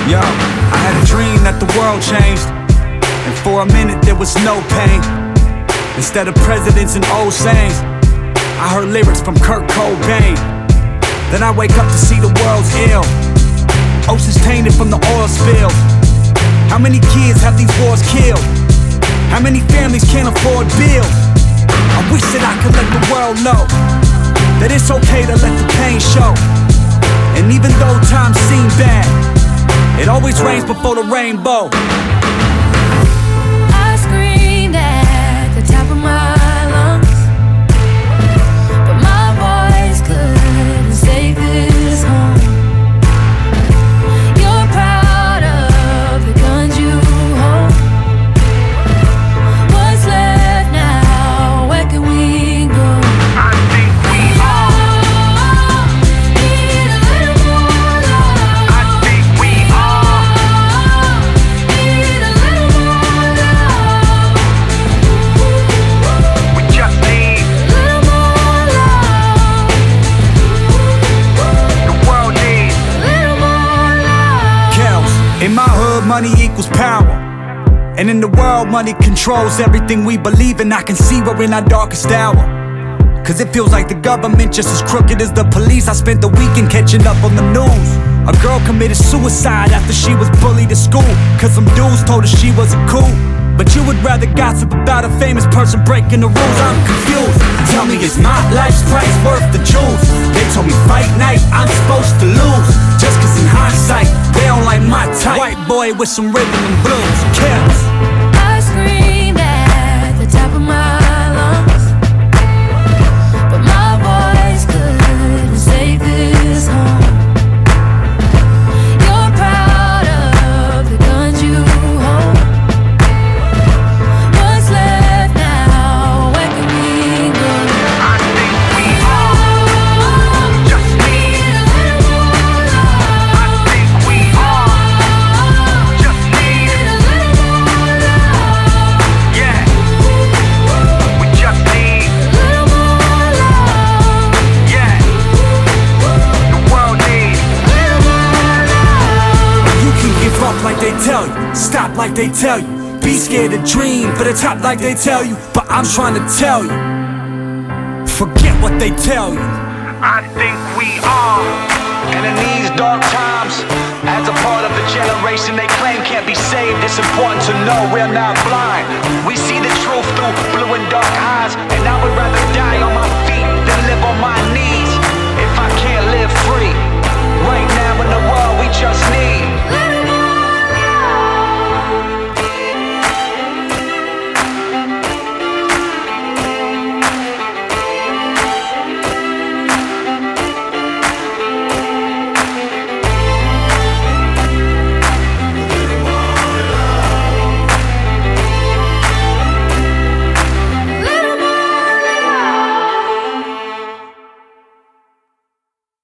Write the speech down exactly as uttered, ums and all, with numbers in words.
Yo, I had a dream that the world changed, and for a minute there was no pain. Instead of presidents and old sayings, I heard lyrics from Kurt Cobain. Then I wake up to see the world's ill, oceans tainted from the oil spill. How many kids have these wars killed? How many families can't afford bills? I wish that I could let the world know that it's okay to let the pain show. And even though times seem bad, it always rains before the rainbow. I screamed at the top of my lungs, but my voice couldn't save this home. You're proud of the guns you hold. What's left now? Where can we go? I think we all need a little more love. I think we all Need a little more love. We just need Little more love. the world needs. Little more love. Kells, in my hood, money equals power. And in the world, money controls everything we believe in. I can see we're in our darkest hour, cause it feels like the government just as crooked as the police. I spent the weekend catching up on the news. A girl committed suicide after she was bullied at school, cause some dudes told her she wasn't cool. But you would rather gossip about a famous person breaking the rules. I'm confused. Tell me, is my life's price worth the jewels? They told me fight night, I'm supposed to lose, just cause in hindsight, they don't like my type. White boy with some rhythm and blues. Kells. I screamed at the top of my lungs, but my voice couldn't save this home. You're proud of the guns you hold. What's left now? Where can we go? I think we all just need. Need a little more love. I think we all just need. Need a little more love. Yeah, we just need. Little more love. Yeah, the world needs. Little more love. You can give up like they tell you, stop like they tell you, be scared to dream for the top like they tell you. But I'm trying to tell you, forget what they tell you. I think we are. And in these dark times, as a part of the generation they claim can't be saved, it's important to know we're not blind. We see the truth through blue and dark eyes, and I would rather